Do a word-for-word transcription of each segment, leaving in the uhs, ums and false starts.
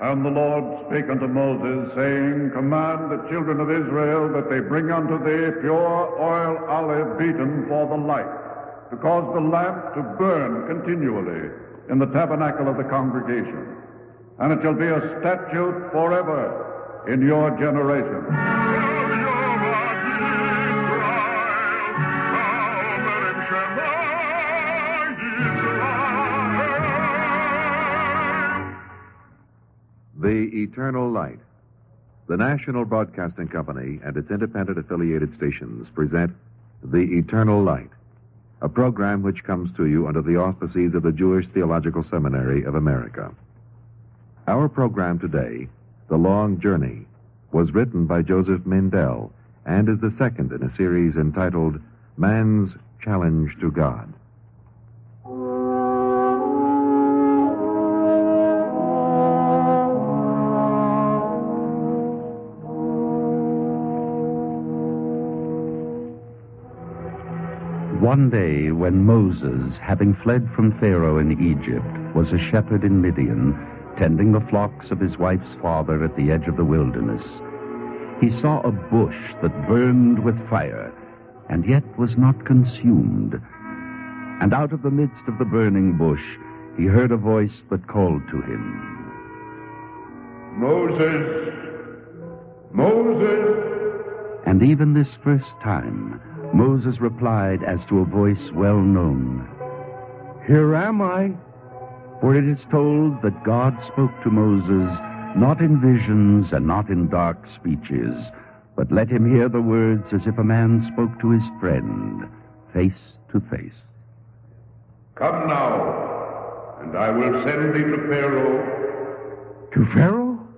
And the Lord spake unto Moses, saying, Command the children of Israel that they bring unto thee pure oil olive beaten for the light, to cause the lamp to burn continually in the tabernacle of the congregation. And it shall be a statute forever in your generation. The Eternal Light. The National Broadcasting Company and its independent affiliated stations present The Eternal Light, a program which comes to you under the auspices of the Jewish Theological Seminary of America. Our program today, The Long Journey, was written by Joseph Mindell and is the second in a series entitled Man's Challenge to God. One day, when Moses, having fled from Pharaoh in Egypt, was a shepherd in Midian, tending the flocks of his wife's father at the edge of the wilderness, he saw a bush that burned with fire, and yet was not consumed. And out of the midst of the burning bush, he heard a voice that called to him, Moses! Moses! And even this first time, Moses replied as to a voice well known, Here am I. For it is told that God spoke to Moses not in visions and not in dark speeches, but let him hear the words as if a man spoke to his friend, face to face. Come now, and I will send thee to Pharaoh. To Pharaoh?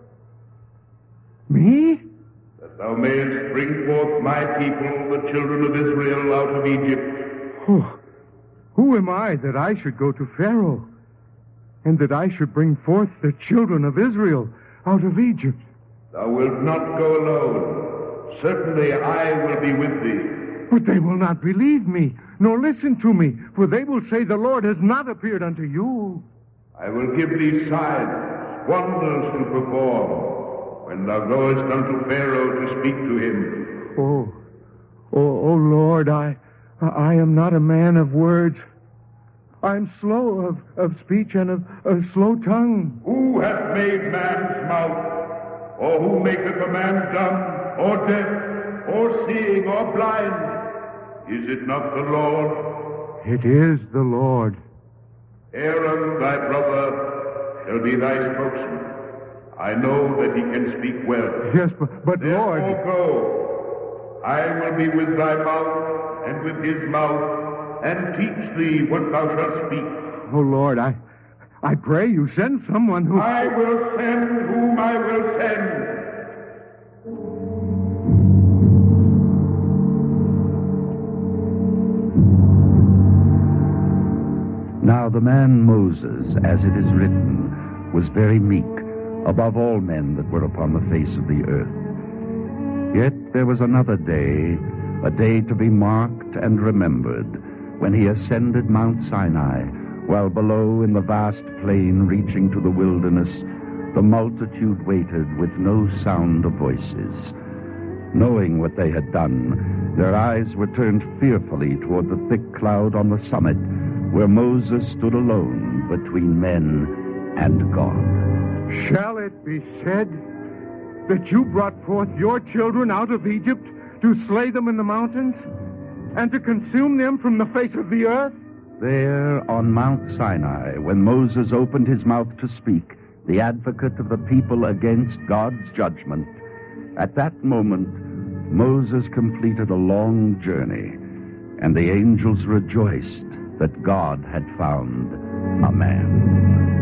Me? That thou mayest bring forth my people, the children of Israel, out of Egypt. Oh, who am I that I should go to Pharaoh, and that I should bring forth the children of Israel out of Egypt? Thou wilt not go alone. Certainly I will be with thee. But they will not believe me, nor listen to me, for they will say the Lord has not appeared unto you. I will give thee signs, wonders to perform, when thou goest unto Pharaoh to speak to him. Oh, oh, oh Lord, I, I am not a man of words. I am slow of, of speech and of, of slow tongue. Who hath made man's mouth? Or who maketh a man dumb, or deaf, or seeing, or blind? Is it not the Lord? It is the Lord. Aaron, thy brother, shall be thy spokesman. I know that he can speak well. Yes, but, but Therefore Lord... go. I will be with thy mouth, and with his mouth, and teach thee what thou shalt speak. Oh, Lord, I, I pray you send someone who... I will send whom I will send. Now the man Moses, as it is written, was very meek, above all men that were upon the face of the earth. Yet there was another day, a day to be marked and remembered, when he ascended Mount Sinai, while below in the vast plain reaching to the wilderness, the multitude waited with no sound of voices. Knowing what they had done, their eyes were turned fearfully toward the thick cloud on the summit, where Moses stood alone between men and God. Shall it be said that you brought forth your children out of Egypt to slay them in the mountains and to consume them from the face of the earth? There on Mount Sinai, when Moses opened his mouth to speak, the advocate of the people against God's judgment, at that moment Moses completed a long journey, and the angels rejoiced that God had found a man.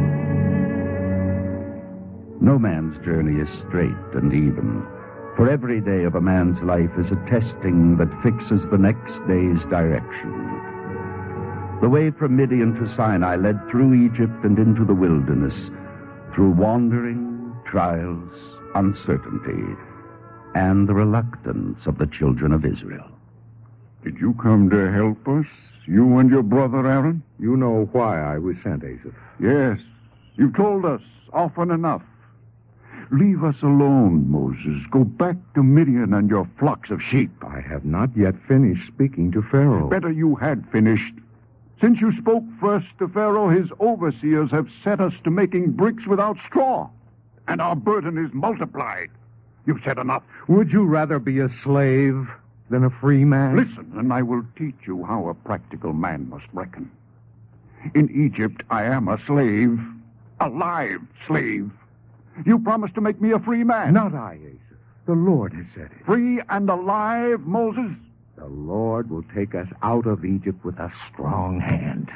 No man's journey is straight and even, for every day of a man's life is a testing that fixes the next day's direction. The way from Midian to Sinai led through Egypt and into the wilderness, through wandering, trials, uncertainty, and the reluctance of the children of Israel. Did you come to help us, you and your brother Aaron? You know why I was sent, Asaph. Yes, you've told us often enough. Leave us alone, Moses. Go back to Midian and your flocks of sheep. I have not yet finished speaking to Pharaoh. Better you had finished. Since you spoke first to Pharaoh, his overseers have set us to making bricks without straw, and our burden is multiplied. You've said enough. Would you rather be a slave than a free man? Listen, and I will teach you how a practical man must reckon. In Egypt, I am a slave, a live slave. You promised to make me a free man. Not I, Asa. The Lord has said it. Free and alive, Moses? The Lord will take us out of Egypt with a strong hand.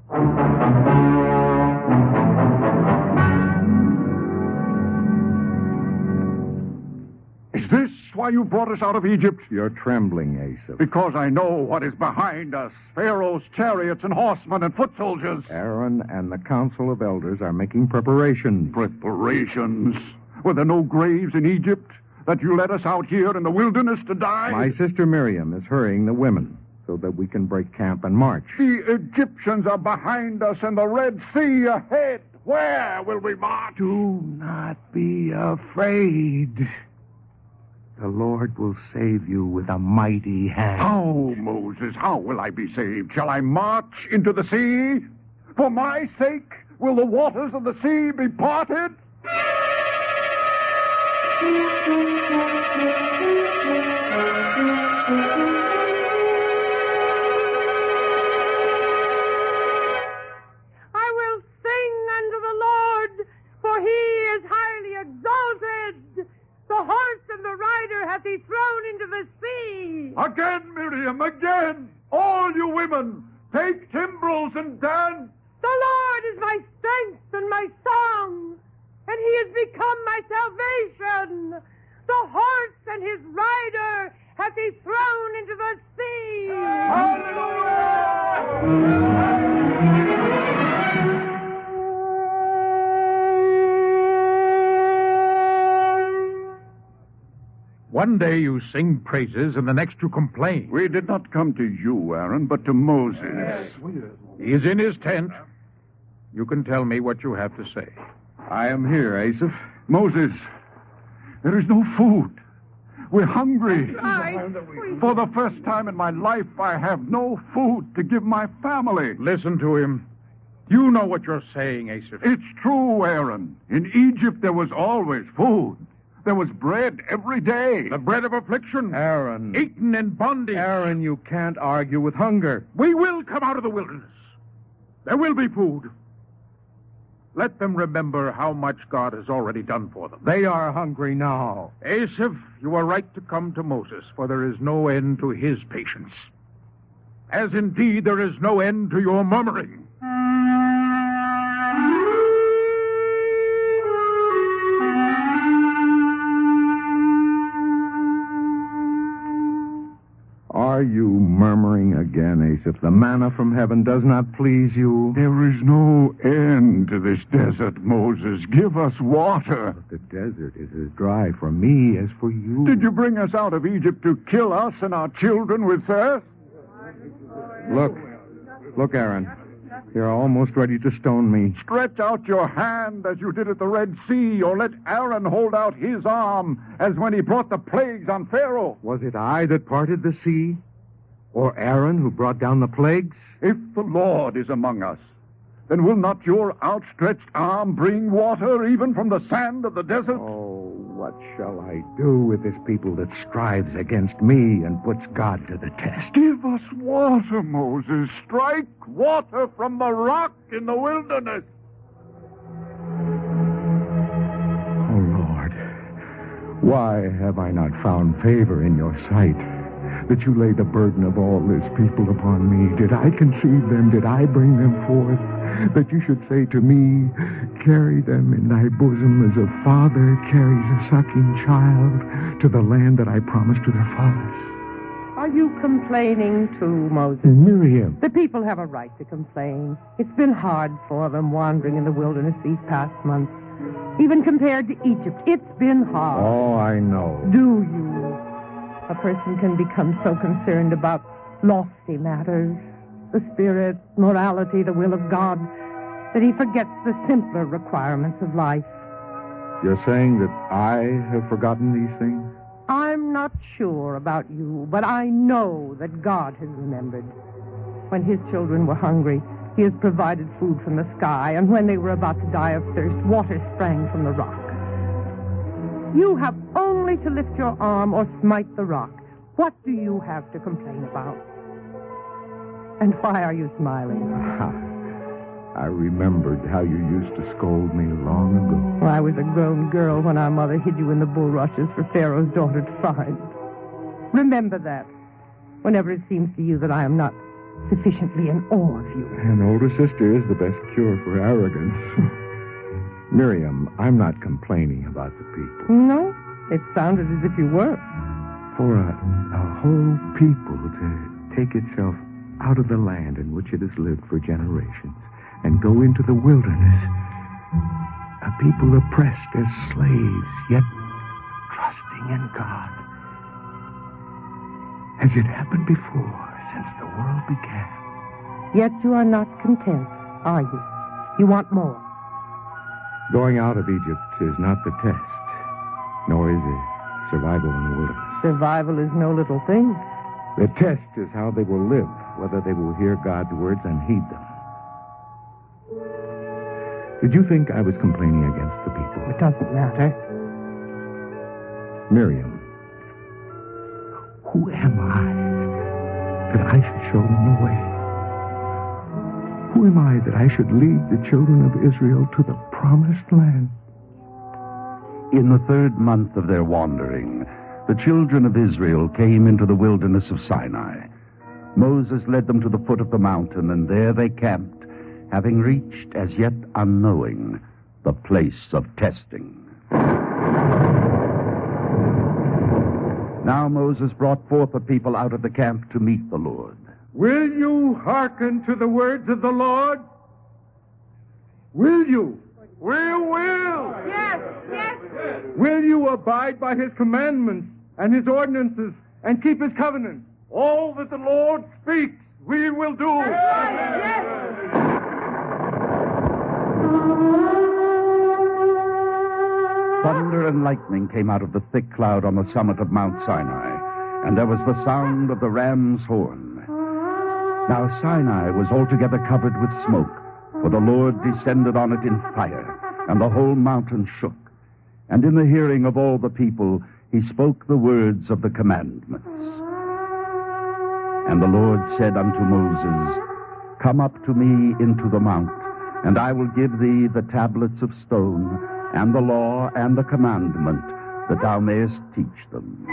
Is this why you brought us out of Egypt? You're trembling, Asa. Because I know what is behind us. Pharaoh's chariots and horsemen and foot soldiers. Aaron and the council of elders are making preparations. Preparations? Were there no graves in Egypt that you led us out here in the wilderness to die? My sister Miriam is hurrying the women so that we can break camp and march. The Egyptians are behind us and the Red Sea ahead. Where will we march? Do not be afraid. The Lord will save you with a mighty hand. How, Moses? How will I be saved? Shall I march into the sea? For my sake, will the waters of the sea be parted? I will sing unto the Lord, for he is highly exalted. The horse and the rider hath he thrown into the sea. Again, Miriam, again! All you women, take timbrels and dance! The Lord is my strength and my song, and he has become my salvation. The horse and his rider hath he thrown into the sea. Hallelujah! One day you sing praises, and the next you complain. We did not come to you, Aaron, but to Moses. He is in his tent. You can tell me what you have to say. I am here, Asaph. Moses, there is no food. We're hungry. I, For the first time in my life, I have no food to give my family. Listen to him. You know what you're saying, Asaph. It's true, Aaron. In Egypt, there was always food. There was bread every day. The bread of affliction. Aaron. Eaten in bondage. Aaron, you can't argue with hunger. We will come out of the wilderness. There will be food. Let them remember how much God has already done for them. They are hungry now. Asaph, you are right to come to Moses, for there is no end to his patience. As indeed there is no end to your murmuring. Are you murmuring again, Asaph? The manna from heaven does not please you. There is no end to this desert, Moses. Give us water. But the desert is as dry for me as for you. Did you bring us out of Egypt to kill us and our children with thirst? Look. Look, Aaron. You're almost ready to stone me. Stretch out your hand as you did at the Red Sea, or let Aaron hold out his arm as when he brought the plagues on Pharaoh. Was it I that parted the sea? Or Aaron who brought down the plagues? If the Lord is among us, then will not your outstretched arm bring water even from the sand of the desert? Oh, what shall I do with this people that strives against me and puts God to the test? Give us water, Moses. Strike water from the rock in the wilderness. Oh, Lord, why have I not found favor in your sight, that you lay the burden of all this people upon me? Did I conceive them? Did I bring them forth? That you should say to me, carry them in thy bosom as a father carries a sucking child to the land that I promised to their fathers. Are you complaining too, Moses? Miriam. The people have a right to complain. It's been hard for them wandering in the wilderness these past months. Even compared to Egypt, it's been hard. Oh, I know. Do you? A person can become so concerned about lofty matters, the spirit, morality, the will of God, that he forgets the simpler requirements of life. You're saying that I have forgotten these things? I'm not sure about you, but I know that God has remembered. When his children were hungry, he has provided food from the sky, and when they were about to die of thirst, water sprang from the rock. You have only to lift your arm or smite the rock. What do you have to complain about? And why are you smiling? I remembered how you used to scold me long ago. Well, I was a grown girl when our mother hid you in the bulrushes for Pharaoh's daughter to find. Remember that whenever it seems to you that I am not sufficiently in awe of you. An older sister is the best cure for arrogance. Miriam, I'm not complaining about the people. No, it sounded as if you were. For a, a whole people to take itself out of the land in which it has lived for generations and go into the wilderness, a people oppressed as slaves, yet trusting in God. Has it happened before since the world began? Yet you are not content, are you? You want more. Going out of Egypt is not the test, nor is it survival in the wilderness. Survival is no little thing. The test is how they will live, whether they will hear God's words and heed them. Did you think I was complaining against the people? It doesn't matter. Miriam, who am I that I should show them the way? Who am I that I should lead the children of Israel to the promised land? In the third month of their wandering, the children of Israel came into the wilderness of Sinai. Moses led them to the foot of the mountain, and there they camped, having reached, as yet unknowing, the place of testing. Now Moses brought forth the people out of the camp to meet the Lord. Will you hearken to the words of the Lord? Will you? We will. Yes, yes. Will you abide by his commandments and his ordinances and keep his covenant? All that the Lord speaks, we will do. Yes. Thunder and lightning came out of the thick cloud on the summit of Mount Sinai, and there was the sound of the ram's horn. Now Sinai was altogether covered with smoke, for the Lord descended on it in fire, and the whole mountain shook. And in the hearing of all the people, he spoke the words of the commandments. And the Lord said unto Moses, Come up to me into the mount, and I will give thee the tablets of stone, and the law and the commandment, that thou mayest teach them.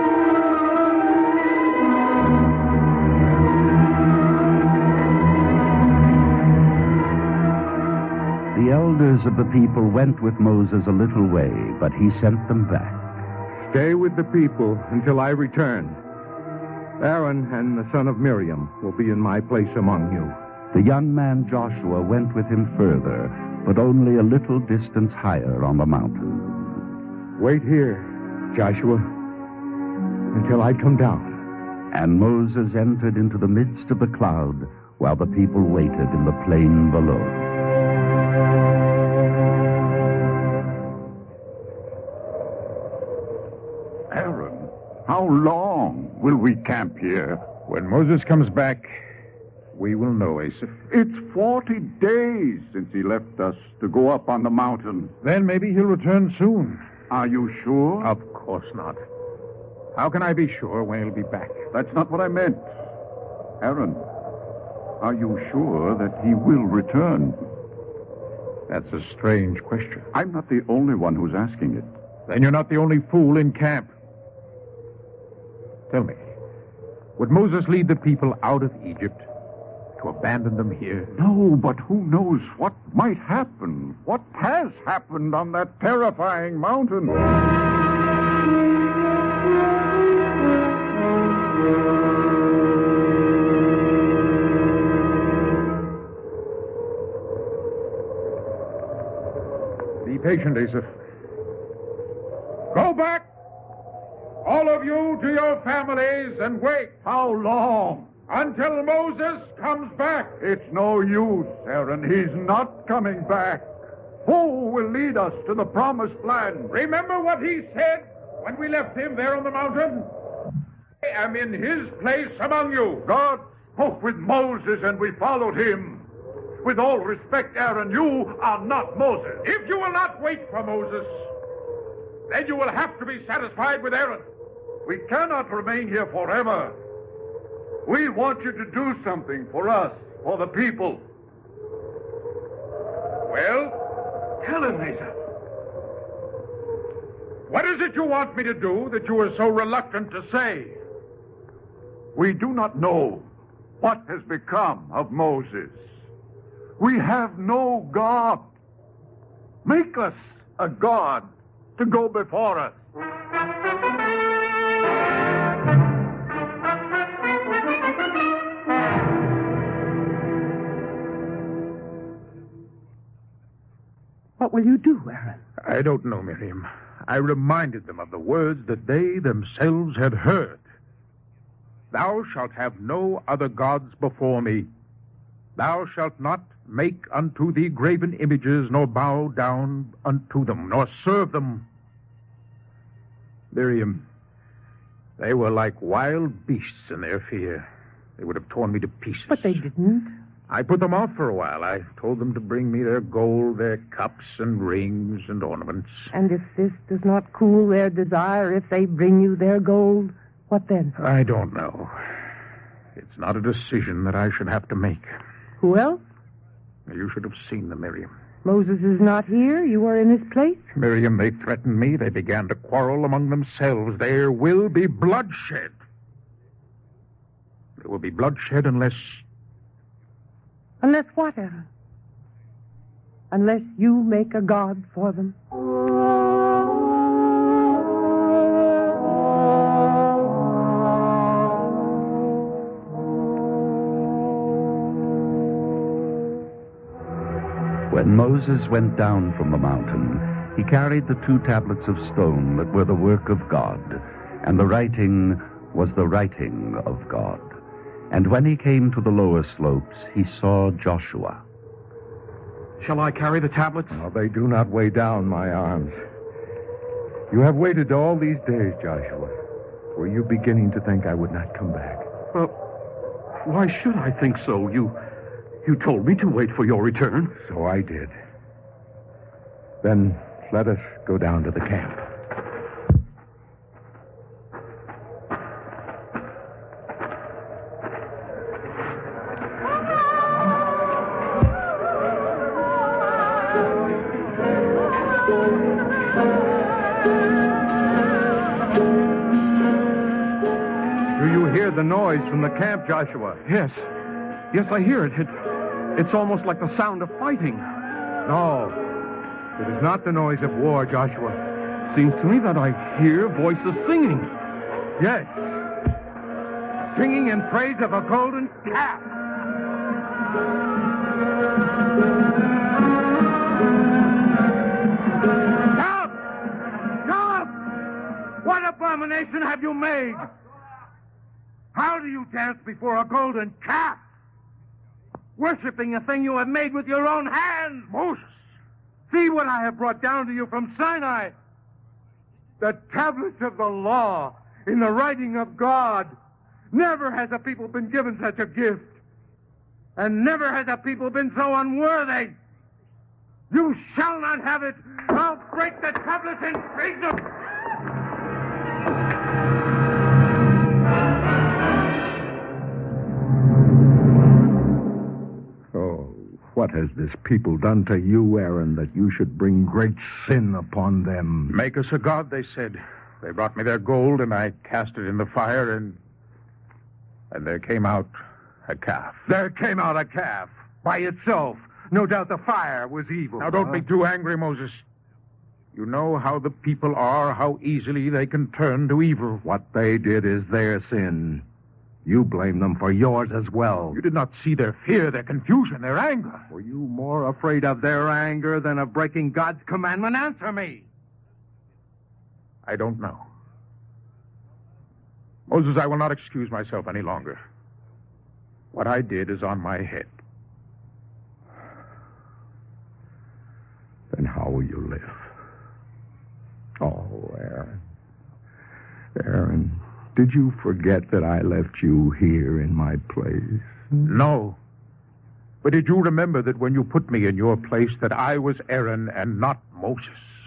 The elders of the people went with Moses a little way, but he sent them back. Stay with the people until I return. Aaron and the son of Miriam will be in my place among you. The young man Joshua went with him further, but only a little distance higher on the mountain. Wait here, Joshua, until I come down. And Moses entered into the midst of the cloud, while the people waited in the plain below. Aaron, how long will we camp here? When Moses comes back, we will know, Asaph. It's forty days since he left us to go up on the mountain. Then maybe he'll return soon. Are you sure? Of course not. How can I be sure when he'll be back? That's not what I meant. Aaron, are you sure that he will return? That's a strange question. I'm not the only one who's asking it. Then you're not the only fool in camp. Tell me, would Moses lead the people out of Egypt to abandon them here? No, but who knows what might happen? What has happened on that terrifying mountain? Be patient, Asaph. Go back, all of you, to your families and wait. How long? Until Moses comes back. It's no use, Aaron. He's not coming back. Who will lead us to the promised land? Remember what he said when we left him there on the mountain? I am in his place among you. God spoke with Moses, and we followed him. With all respect, Aaron, you are not Moses. If you will not wait for Moses, then you will have to be satisfied with Aaron. We cannot remain here forever. We want you to do something for us, for the people. Well, tell him, Asa. What is it you want me to do that you are so reluctant to say? We do not know what has become of Moses. We have no God. Make us a God to go before us. What will you do, Aaron? I don't know, Miriam. I reminded them of the words that they themselves had heard. Thou shalt have no other gods before me. Thou shalt not make unto thee graven images, nor bow down unto them, nor serve them. Miriam, they were like wild beasts in their fear. They would have torn me to pieces. But they didn't. I put them off for a while. I told them to bring me their gold, their cups and rings and ornaments. And if this does not cool their desire, if they bring you their gold, what then? I don't know. It's not a decision that I should have to make. Who else? You should have seen them, Miriam. Moses is not here. You are in his place. Miriam, they threatened me. They began to quarrel among themselves. There will be bloodshed. There will be bloodshed unless... Unless what, Aaron? Unless you make a god for them. When Moses went down from the mountain, he carried the two tablets of stone that were the work of God, and the writing was the writing of God. And when he came to the lower slopes, he saw Joshua. Shall I carry the tablets? Oh, they do not weigh down my arms. You have waited all these days, Joshua. Were you beginning to think I would not come back? Well, why should I think so? You... You told me to wait for your return. So I did. Then let us go down to the camp. Do you hear the noise from the camp, Joshua? Yes. Yes, I hear it. It... It's almost like the sound of fighting. No, it is not the noise of war, Joshua. Seems to me that I hear voices singing. Yes. Singing in praise of a golden calf. Stop! Stop! What abomination have you made? How do you dance before a golden calf? Worshipping a thing you have made with your own hands. Moses, see what I have brought down to you from Sinai. The tablets of the law in the writing of God. Never has a people been given such a gift. And never has a people been so unworthy. You shall not have it. I'll break the tablets in pieces. What has this people done to you, Aaron, that you should bring great sin upon them? Make us a god, they said. They brought me their gold, and I cast it in the fire, and... And there came out a calf. There came out a calf by itself. No doubt the fire was evil. Now, don't huh? be too angry, Moses. You know how the people are, how easily they can turn to evil. What they did is their sin. You blame them for yours as well. You did not see their fear, their confusion, their anger. Were you more afraid of their anger than of breaking God's commandment? Answer me. I don't know. Moses, I will not excuse myself any longer. What I did is on my head. Then How will you live? Oh, Aaron. Aaron, did you forget that I left you here in my place? No. But did you remember that when you put me in your place that I was Aaron and not Moses?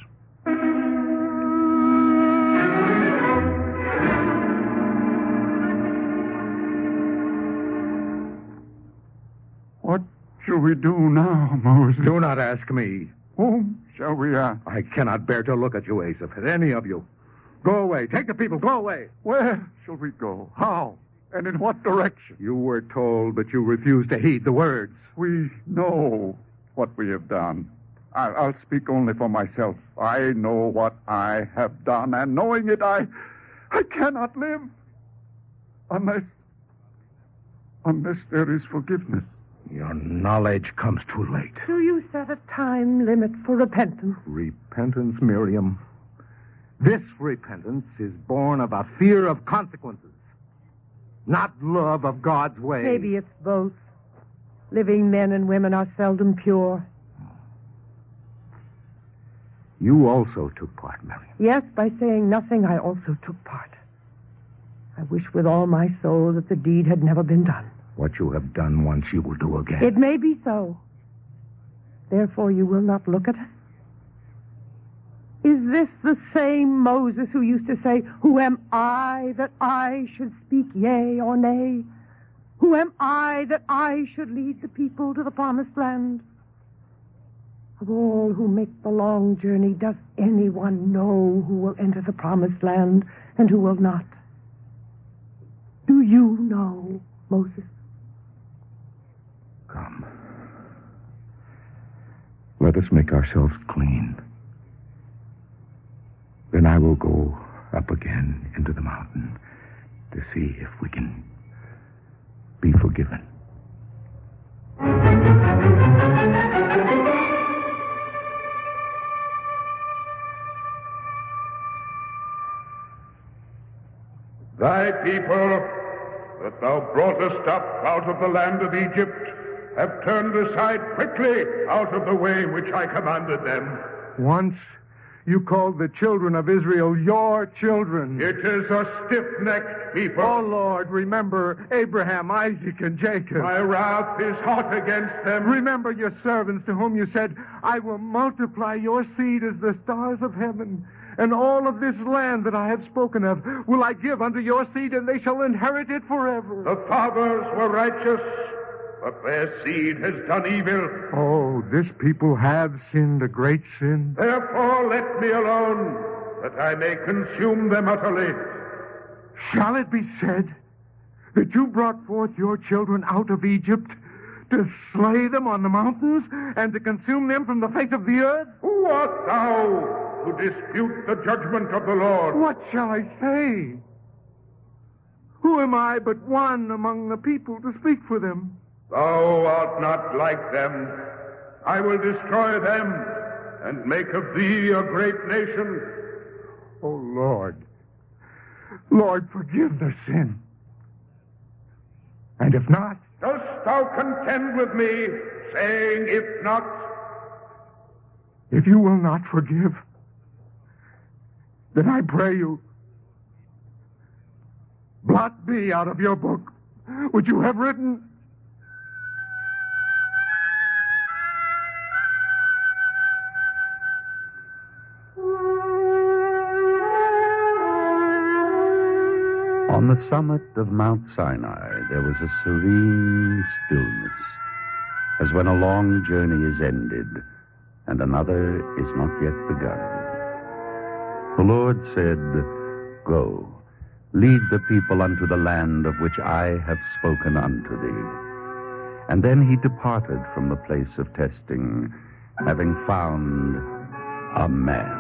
What shall we do now, Moses? Do not ask me. Whom shall we ask? I cannot bear to look at you, Asaph, at any of you. Go away. Take the people. Go away. Where shall we go? How? And in what direction? You were told, but you refused to heed the words. We know what we have done. I'll, I'll speak only for myself. I know what I have done, and knowing it, I, I cannot live unless, unless there is forgiveness. Your knowledge comes too late. Do you set a time limit for repentance? Repentance, Miriam. This repentance is born of a fear of consequences, not love of God's way. Maybe it's both. Living men and women are seldom pure. You also took part, Miriam. Yes, by saying nothing, I also took part. I wish with all my soul that the deed had never been done. What you have done once, you will do again. It may be so. Therefore, you will not look at us? Is this the same Moses who used to say, "Who am I that I should speak yea or nay? Who am I that I should lead the people to the promised land?" Of all who make the long journey, does anyone know who will enter the promised land and who will not? Do you know, Moses? Come. Let us make ourselves clean. Then I will go up again into the mountain to see if we can be forgiven. Thy people that thou broughtest up out of the land of Egypt have turned aside quickly out of the way which I commanded them. Once you called the children of Israel your children. It is a stiff-necked people. Oh, Lord, remember Abraham, Isaac, and Jacob. My wrath is hot against them. Remember your servants to whom you said, "I will multiply your seed as the stars of heaven, and all of this land that I have spoken of will I give unto your seed, and they shall inherit it forever." The fathers were righteous, but their seed has done evil. Oh, this people have sinned a great sin. Therefore let me alone, that I may consume them utterly. Shall it be said that you brought forth your children out of Egypt to slay them on the mountains and to consume them from the face of the earth? Who art thou to dispute the judgment of the Lord? What shall I say? Who am I but one among the people to speak for them? Thou art not like them. I will destroy them and make of thee a great nation. Oh, Lord. Lord, forgive the sin. And if not... Dost thou contend with me, saying, if not? If you will not forgive, then I pray you, blot me out of your book, which you have written. On the summit of Mount Sinai, there was a serene stillness, as when a long journey is ended and another is not yet begun. The Lord said, "Go, lead the people unto the land of which I have spoken unto thee." And then he departed from the place of testing, having found a man.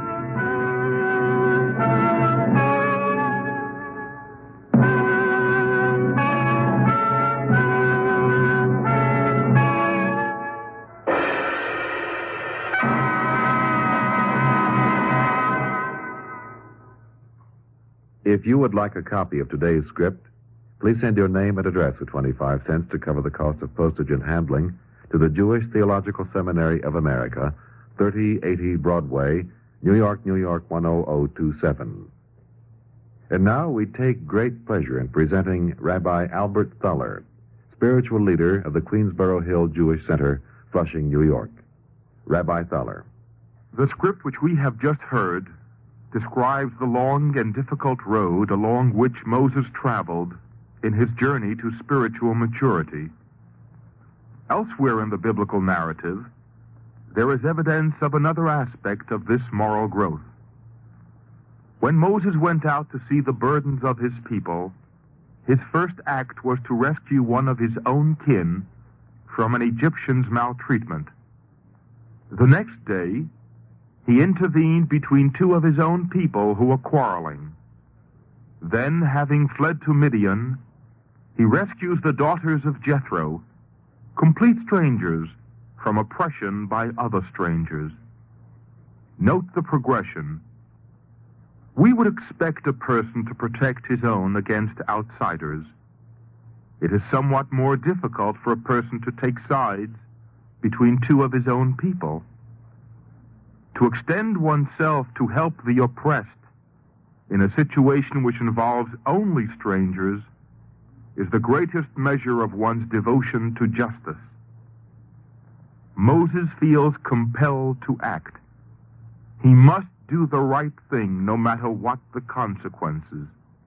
If you would like a copy of today's script, please send your name and address for twenty-five cents to cover the cost of postage and handling to the Jewish Theological Seminary of America, thirty eighty Broadway, New York, New York one oh oh two seven. And now we take great pleasure in presenting Rabbi Albert Thaler, spiritual leader of the Queensboro Hill Jewish Center, Flushing, New York. Rabbi Thaler. The script which we have just heard describes the long and difficult road along which Moses traveled in his journey to spiritual maturity. Elsewhere in the biblical narrative, there is evidence of another aspect of this moral growth. When Moses went out to see the burdens of his people, his first act was to rescue one of his own kin from an Egyptian's maltreatment. The next day, he intervened between two of his own people who were quarreling. Then, having fled to Midian, he rescues the daughters of Jethro, complete strangers, from oppression by other strangers. Note the progression. We would expect a person to protect his own against outsiders. It is somewhat more difficult for a person to take sides between two of his own people. To extend oneself to help the oppressed in a situation which involves only strangers is the greatest measure of one's devotion to justice. Moses feels compelled to act. He must do the right thing no matter what the consequences.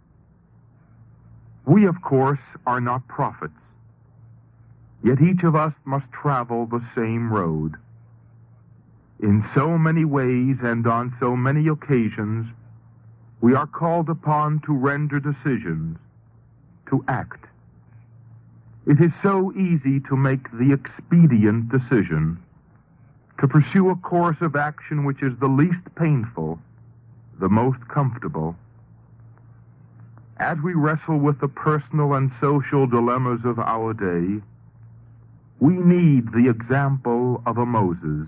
We, of course, are not prophets, yet each of us must travel the same road. In so many ways and on so many occasions, we are called upon to render decisions, to act. It is so easy to make the expedient decision, to pursue a course of action which is the least painful, the most comfortable. As we wrestle with the personal and social dilemmas of our day, we need the example of a Moses.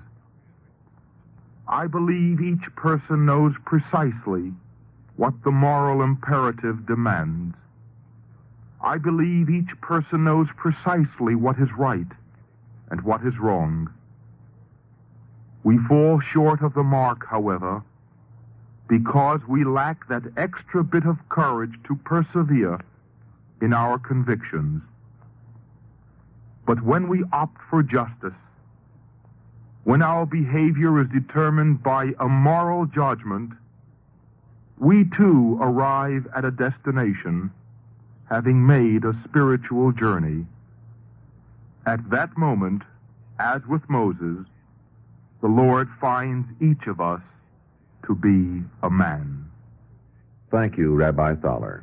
I believe each person knows precisely what the moral imperative demands. I believe each person knows precisely what is right and what is wrong. We fall short of the mark, however, because we lack that extra bit of courage to persevere in our convictions. But when we opt for justice, when our behavior is determined by a moral judgment, we too arrive at a destination, having made a spiritual journey. At that moment, as with Moses, the Lord finds each of us to be a man. Thank you, Rabbi Thaler.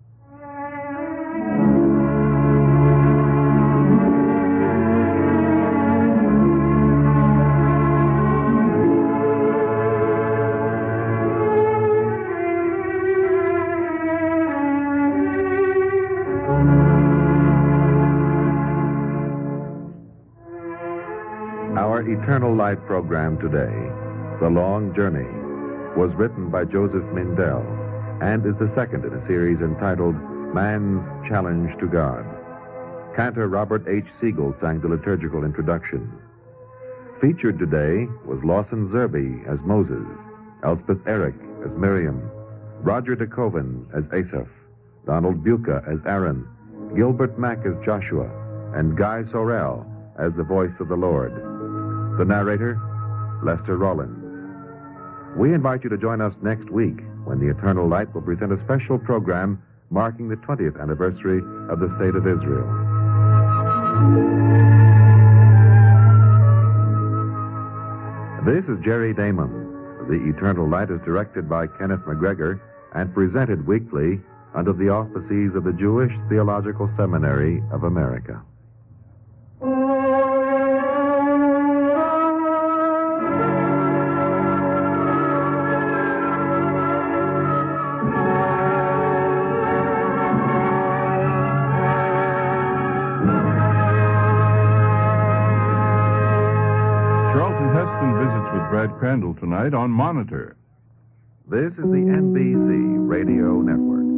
Our Eternal Light program today, The Long Journey, was written by Joseph Mindell and is the second in a series entitled Man's Challenge to God. Cantor Robert H. Siegel sang the liturgical introduction. Featured today was Lawson Zerby as Moses, Elspeth Eric as Miriam, Roger DeKoven as Asaph, Donald Buca as Aaron, Gilbert Mack as Joshua, and Guy Sorrell as the voice of the Lord. The narrator, Lester Rollins. We invite you to join us next week when the Eternal Light will present a special program marking the twentieth anniversary of the State of Israel. This is Jerry Damon. The Eternal Light is directed by Kenneth McGregor and presented weekly under the auspices of the Jewish Theological Seminary of America. Brad Crandall tonight on Monitor. This is the N B C Radio Network.